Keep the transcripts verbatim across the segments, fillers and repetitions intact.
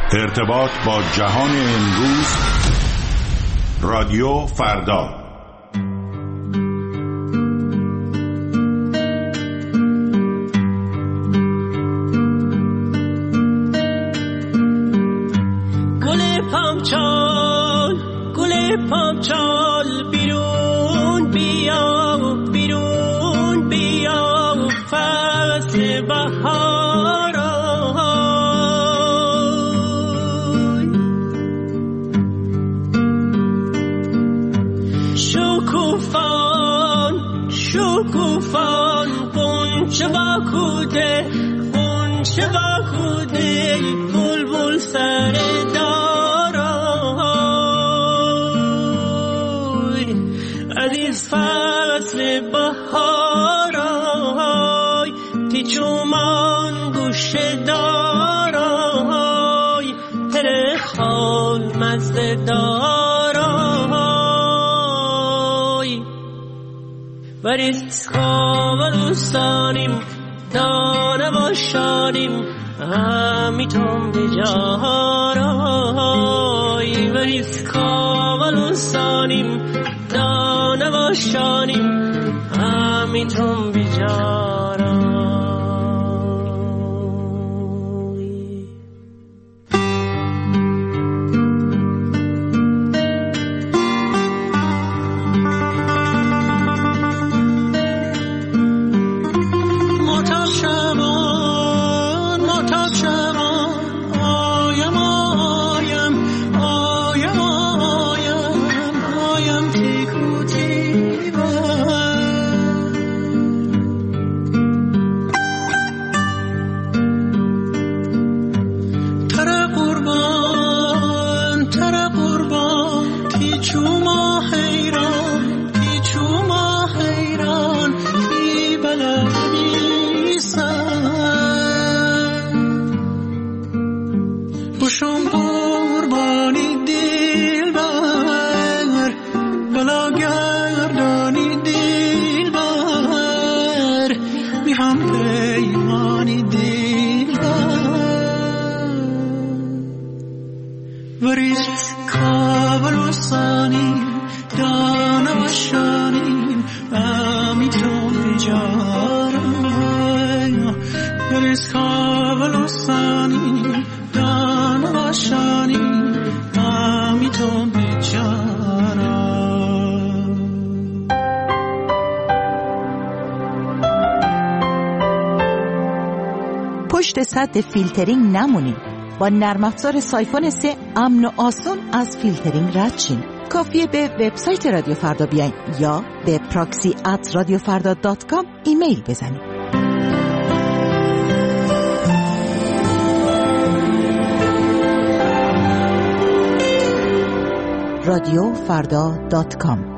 ارتباط با جهان امروز. رادیو فردا. گل پامچال گل پامچال بیرون بیا بیرون بیا فصل بهار شکوفان شکوفان قنچه باکوده قنچه باکوده بلبل سر دارای عزیز فصل بهارای تی چومان گوشه دارای هر خال مزده دارای وریز خواب دوستانیم دانه باشانیم همیتون بجارای وریز خواب دوستانیم دانه باشانیم همیتون بجارای. پشت سد فیلترینگ نمونید. با نرم افزار سایفون سه امن و آسان از فیلترینگ رد شین. کافیه به وبسایت رادیو فردا بیاین یا به پراکسی ات رادیو فردا دات کام ایمیل بزنید. رادیو فردا دات کام.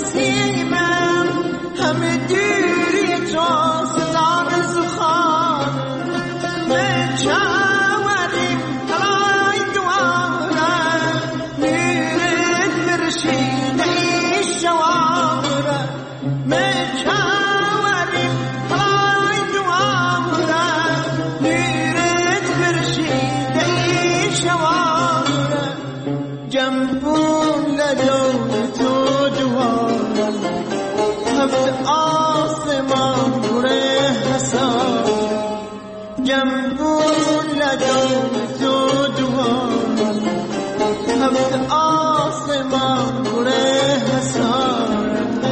نسیمم همه دیری تو سزار زخان مچاوریم تلای دواره میرد برشید ای شواره مچاوریم تلای دواره میرد برشید ای شواره جنبون لدور تو دواره هفت آسمان گره حساب جنبون لدور تو دواره هفت آسمان گره حساب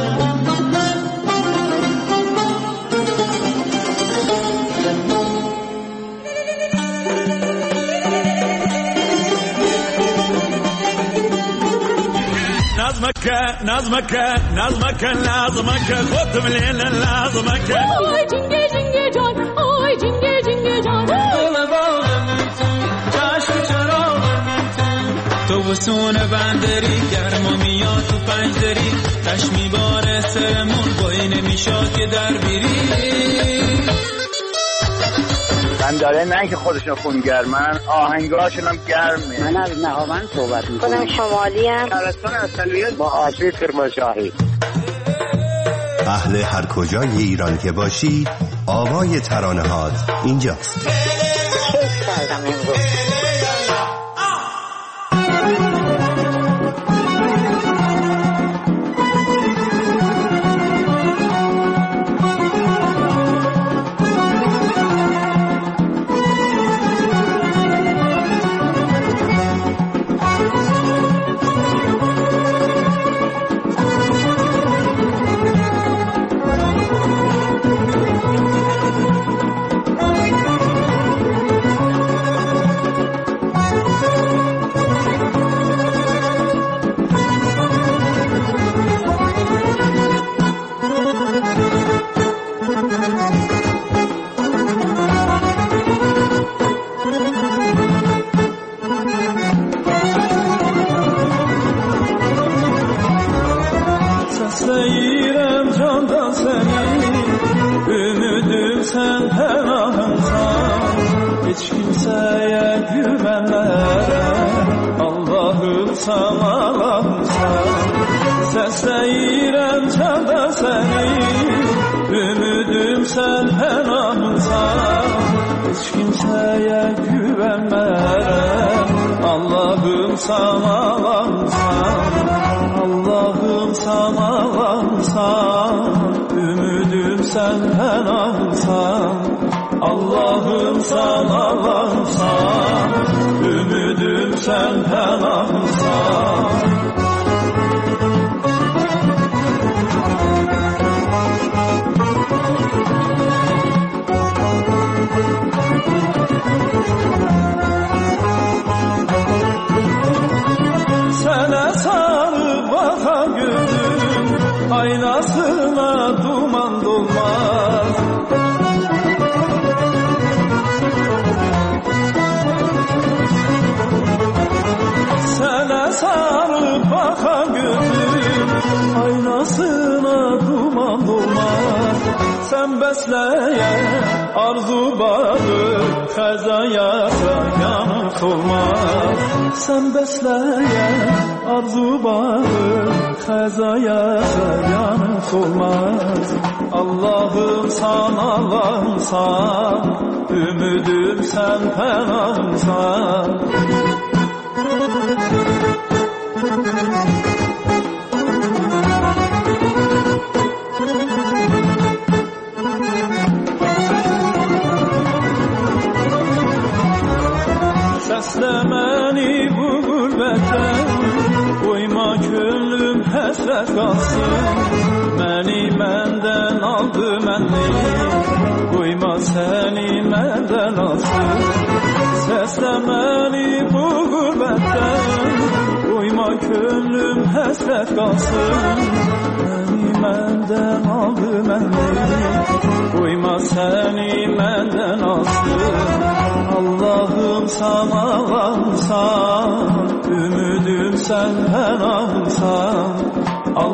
نظمك نظمك نظمك لازمك خد من لازمك آی جنگه جنگه جان آی جنگه جنگه جان دل باغم تو چشم چراغم تو وسون بندری گرما میاد تو پنجدری تشمی بار سرمون بایی نمیشاد که در بیری من داره نه که خودشون خونگرمن آهنگاشون هم گرمه. من از نهاوند صحبت میکنم. خودم شمالی هم شهرستان اصلیت با آشوی کرمانشاهی. اهل هر کجای ایران که باشی آوای ترانه‌هات اینجاست. کیف کردم امروز.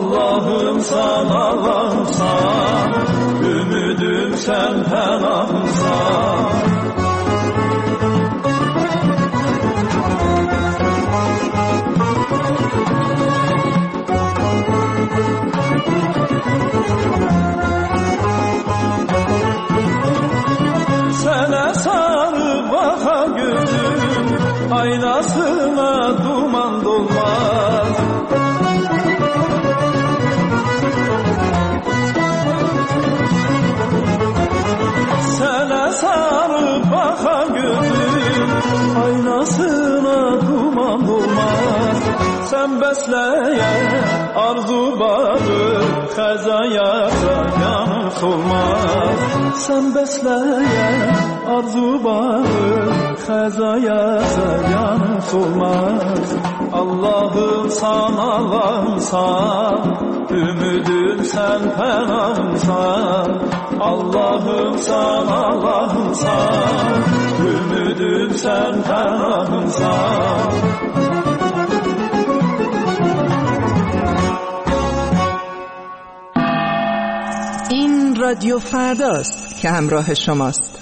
Allah'ım sen, Allah'ım sen, ümidüm sen, penahım sen. Sana sarı baka gözüm, aynasına duman dolmaz. Sana sarı baka gözüm, aynasına duman dolmaz. Sen besleyen arzu bağı, xəzaya yanır solmaz. Sen besleyen arzu bağı, xəzaya yanır solmaz. Allah'ım sen, Allah'ım sen, ümidüm sen, penahım sen. Allah'ım sen, Allah'ım sen, ümidüm sen, penahım sen. این رادیو فرداست که همراه شماست.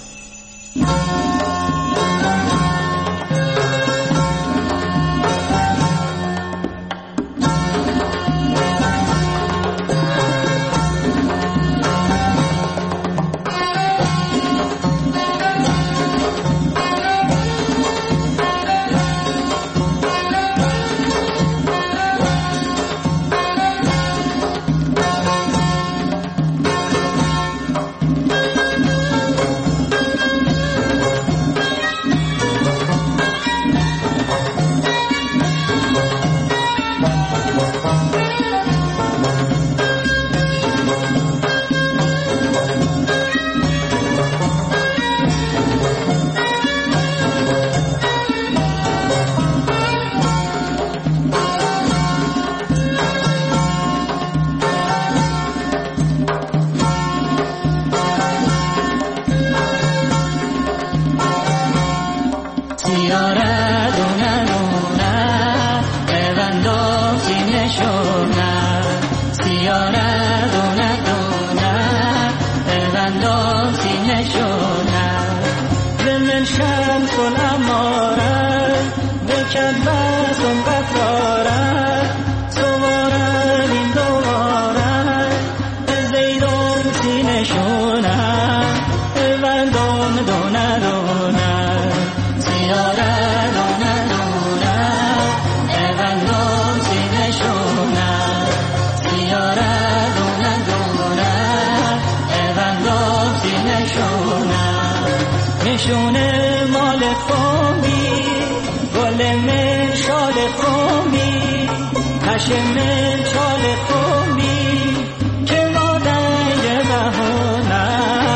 نشونه مال خوبی گل من شال خوبی کش من شال خوبی که مادر بهونه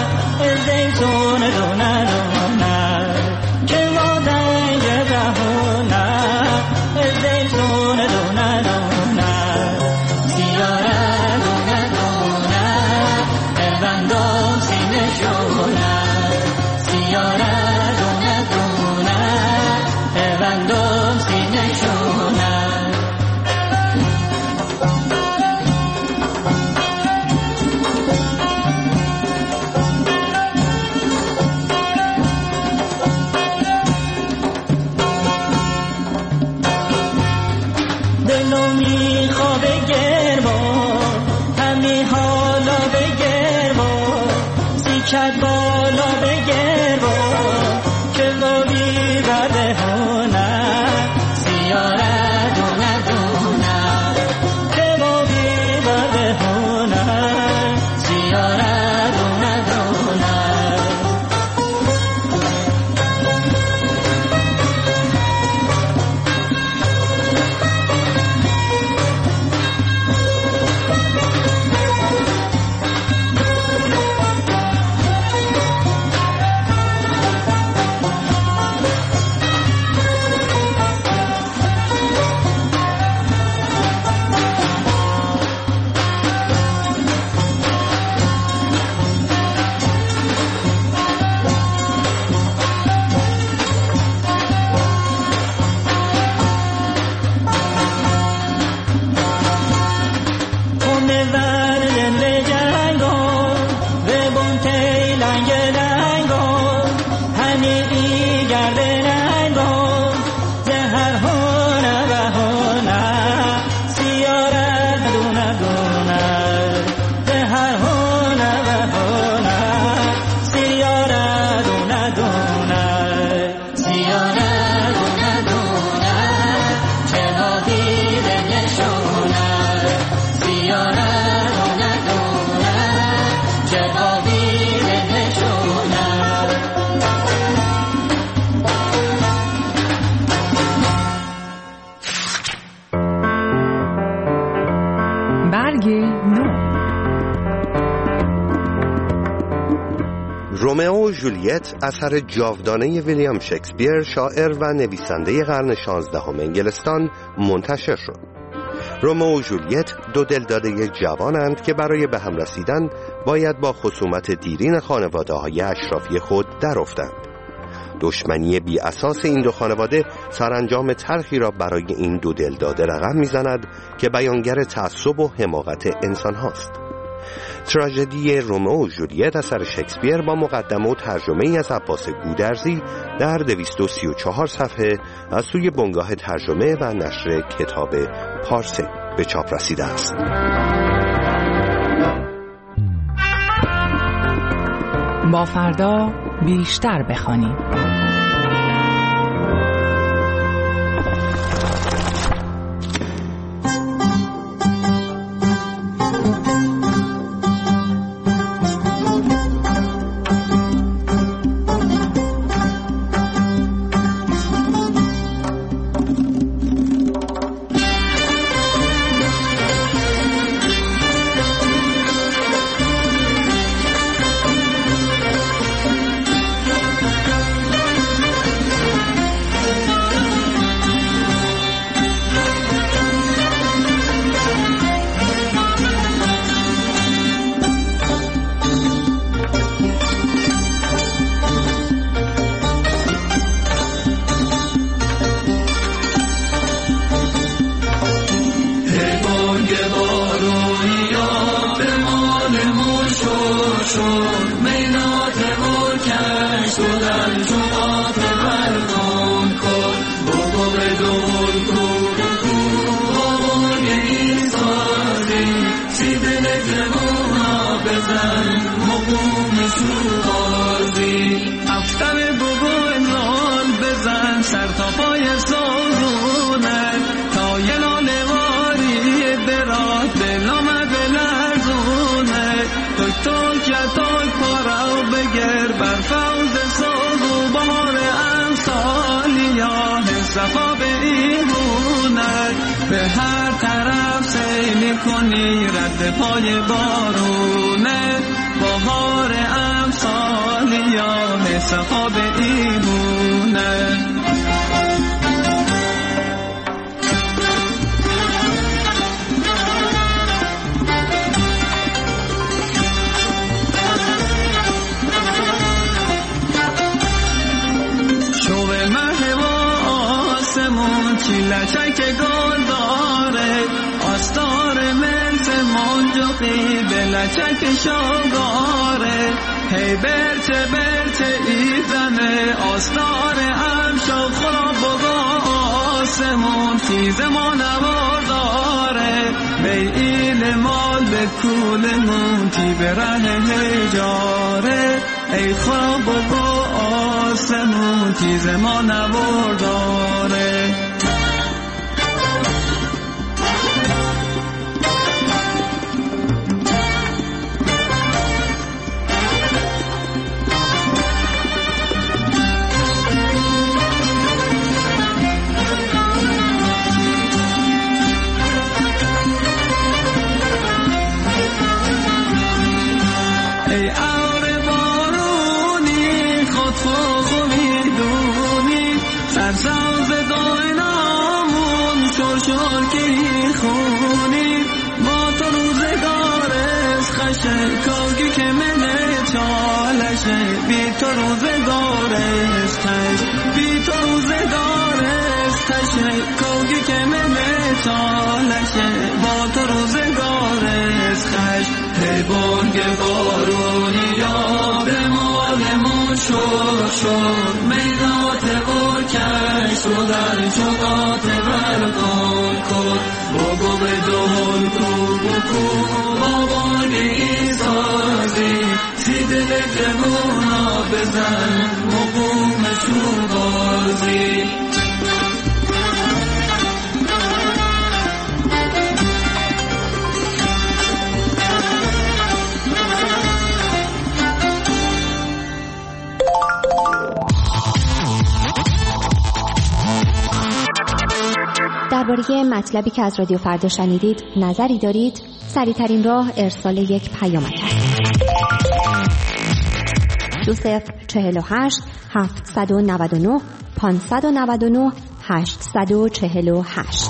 زیتون دونه دونه که مادر بهونه زیتون دونه دونه سیاره دونه دونه بندم سینه شونه سیاره دونه دونه بندم سینه شونه دلو میخوابه گرما همی حالا بگرما سیکت بالا بگرما که بابی برده هونه سیاره دونه دونه که بابی برده هونه سیاره دونه دونه رومئو و ژولیت اثر جاودانه ویلیام شکسپیر، شاعر و نویسنده قرن شانزدهم انگلستان، منتشر شد. رومئو و ژولیت دو دلداده جوانند که برای به هم رسیدن باید با خصومت دیرین خانواده‌های اشرافی خود درافتند. دشمنی بی اساس این دو خانواده سرانجام تلخی را برای این دو دلداده رقم می‌زند که بیانگر تعصب و حماقت انسان هاست. تراژدی رومئو و ژولیت اثر شکسپیر با مقدمه و ترجمه ای از عباس گودرزی در دویست و سی و چهار صفحه از سوی بنگاه ترجمه و نشر کتاب پارسه به چاپ رسیده است. با فردا بیشتر بخوانیم. به هر طرف سیل کنی رد پای بارونه، بهار امسال یا صفا به ایمونه. شوه مه و آسمون چیلچک گل داره، آستار ملس منجقی به لچک شاگاره. هی برچه برچه ای زنه آستار امشا خورا بگا آسمون تیز ما نوار داره. بی ایل مال به کولمون تی به ره هجاره، ای خورا بگا آسمون تیز ما نوار داره. ای آر بارونی خود خود میدونی، سرساز داینامون شور شور کی خونی. با تو روزگارش خشه کاگی که منه چالشه، بی تو روزگارش تش، بی تو روزگارش تشه کاگی که منه چالشه، با تو روزگارش خش. ای بانگ بارونی یاد مالمون شد شد، میدات و کش رو در چوقات برقان کن. بگو به دول کو بکو با بانگی سازی، سی دل جمونا بزن مقومشون بازی. درباره مطلبی که از رادیو فردا شنیدید نظری دارید؟ سریع‌ترین راه ارسال یک پیامک است. دو صفر چهل و هشت هفتصد و نود و نه پانصد و نود و نه هشتصد و چهل و هشت.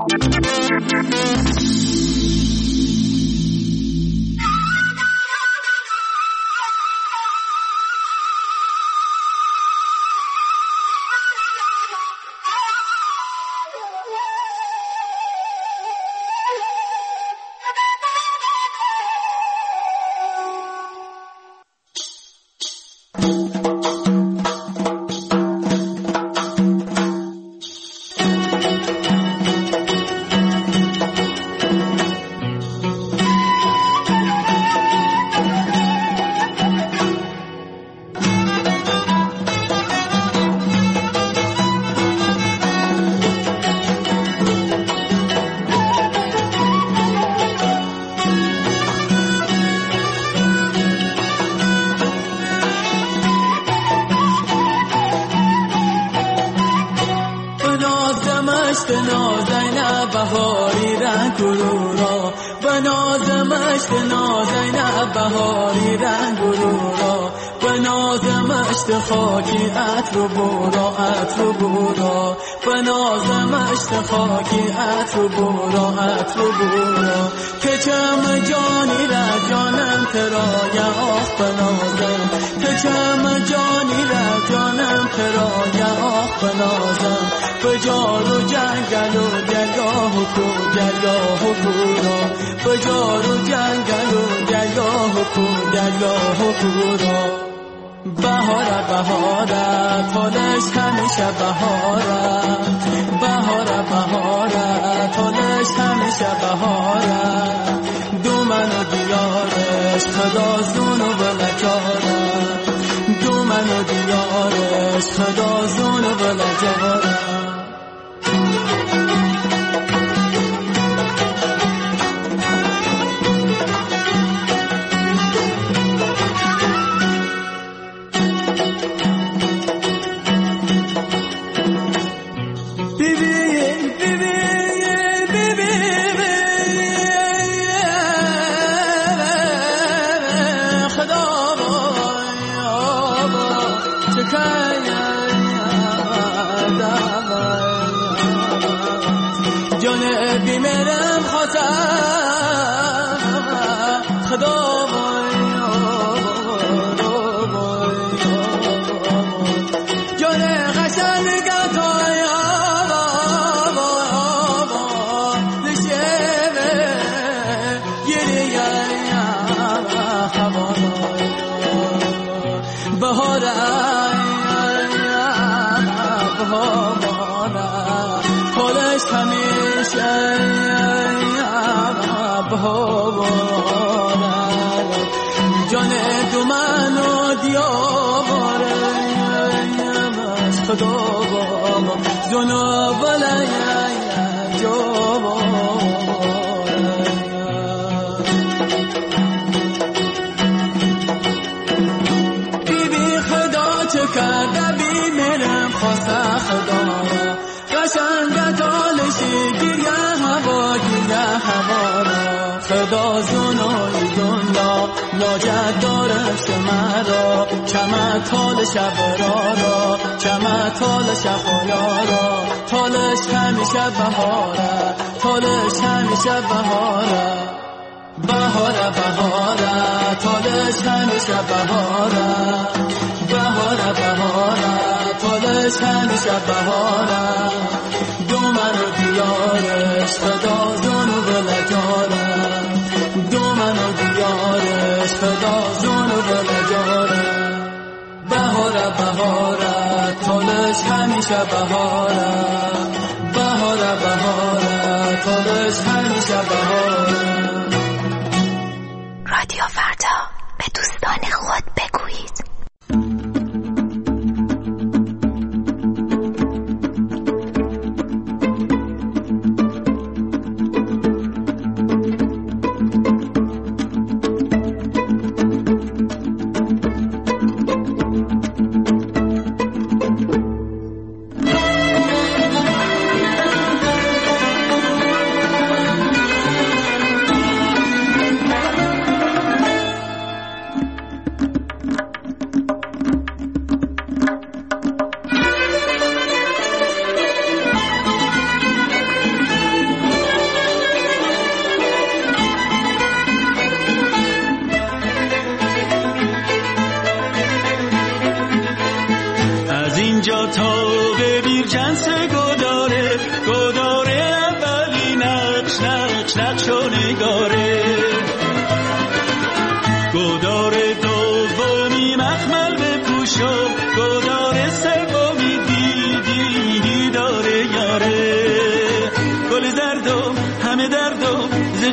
بهاری رنگ و رورا بنازم اشت خاکی عطر و بورا عطر و بورا بنازم اشت خاکی عطر و بورا عطر و بورا که چم جانی را جانم ترای آخ بنازم که چم جانی را جانم ترای آخ بنازم بجار و جنگل و درگاه و کو درگاه و کورا بجار و جنگل و درگاه و کو درگاه و کورا بهاره بهاره تالش همیشه بهاره بهاره بهاره تالش همیشه بهاره دومن و دیارش خدا زون و بلکاره دومن و دیارش خدا زون و بلکاره خدا زنای دنیا لاجد دارم شمرا چمه تال شبرا را چمه تال شفایا را تالش همیشه بهاره تالش همیشه بهاره بهاره بهاره تالش همیشه بهاره بهاره بهاره تالش همیشه بهاره دومن و دیارش خدا زن و بلجاره دومن و دیارش خدا زن و بلجاره بهاره بهاره تالش همیشه بهاره بهاره بهاره تالش همیشه بهاره. رادیو فردا، به دوستان خود بگویید.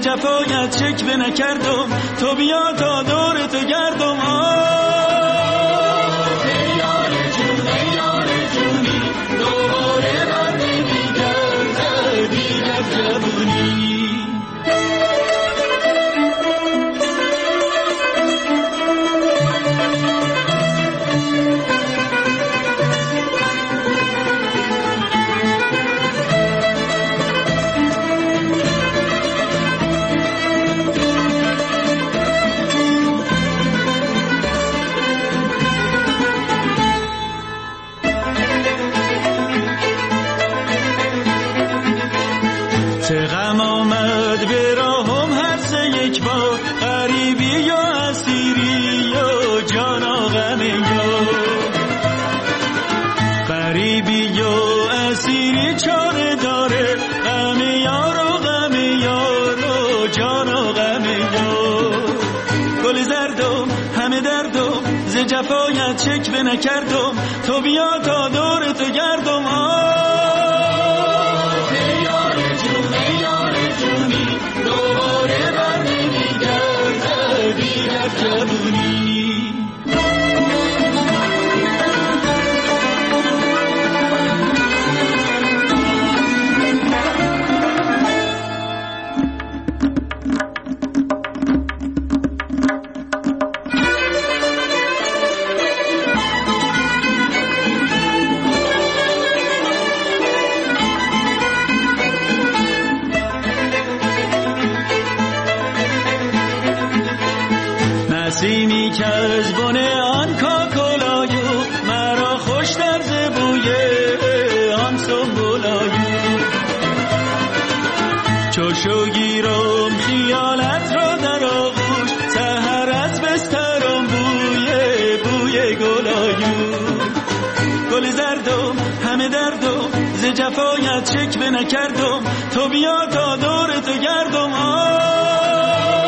جفایت شکوه نکردم، تو بیا تا دور تو گردم. ای یار جون ای یار جونی، دوباره بر نمیگرده دیگر جوونی. چه غم آمد به راهم هر سه یک بار، غریبی یا اسیری یا جانا غم یا غریبی یا اسیری چاره داره، غم یار و غم یار و جانا غم یار. گل زردم همه دردم ز جفایت شکوه نکردم، تو بیا تا دور تو گردم. دوباره بر نمیگرده دیگر جوونی. نسیمی که از بن آن کاکلایو، مرا خوش در زبوی آن سنبولایو. چو شو گیرم خیالت را در آغوش، سحر از بسترم بوی بوی گلایو. گل زردم همه دردم ز جفایت شکوه نکردم، تو بیا تا دور تو گردم.